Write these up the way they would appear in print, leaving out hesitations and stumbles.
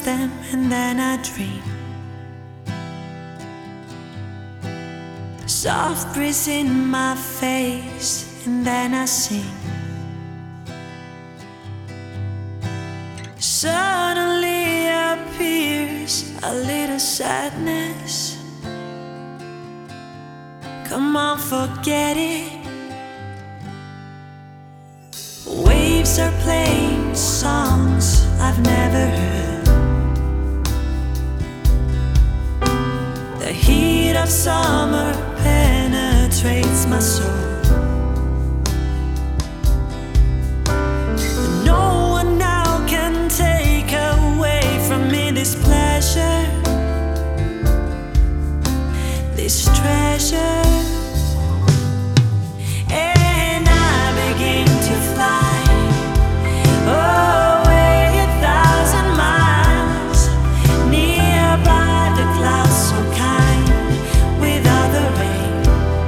them and then I dream. Soft breeze in my face and then I sing. Suddenly appears a little sadness. Come on, forget it. Waves are playing songs I've never heard. The heat of summer penetrates my soul. No one now can take away from me this pleasure, this treasure. And I begin to fly away 1,000 miles, nearby the clouds so kind without the rain.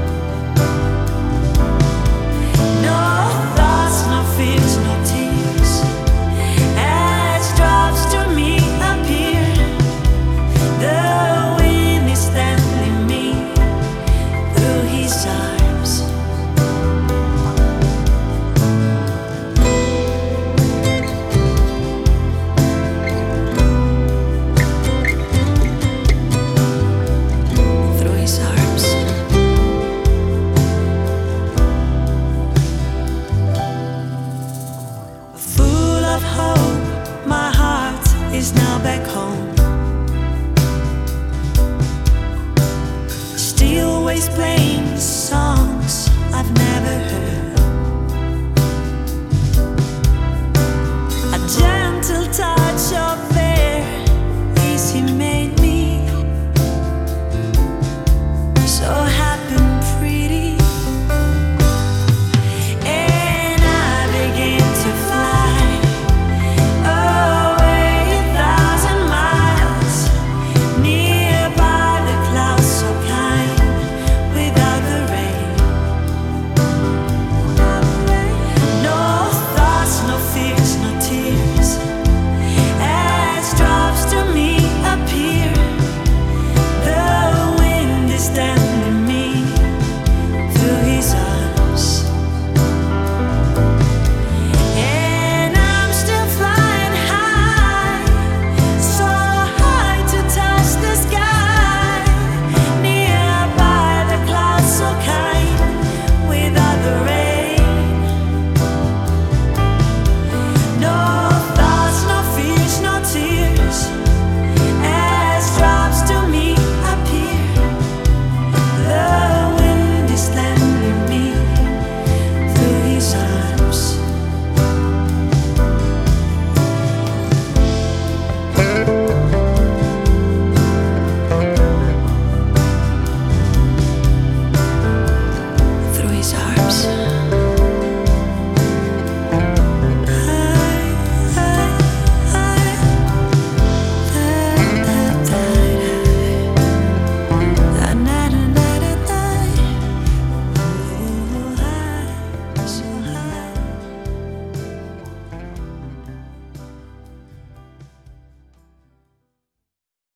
No thoughts, no fears, no tears, as drops to me appear. The wind is tempting me through his arms. Through his arms. Full of hope, my heart is now back home. Still waves playing